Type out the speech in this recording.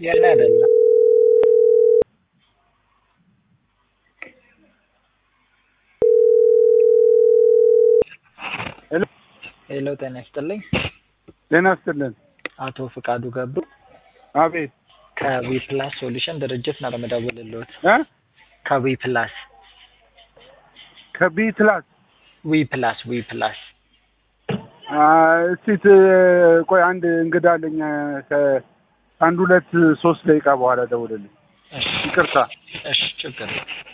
የኔ አይደለም። ሄሎ ጤና ይስጥልኝ። ጤና ይስጥልን። አቶ ፍቃዱ ገብሩ አቤት። ከዊፕላስ ሶሉሽን ድርጅት ነው የምደውልልዎት። ከዊፕላስ ከቢትላስ ዊፕላስ እስቲ ቆይ አንድ እንግዳ አለኝ። ከአንድ 2-3 ደቂቃ በኋላ ደውልልኝ። እሺ ይቅርታ። እሺ ችግር የለም።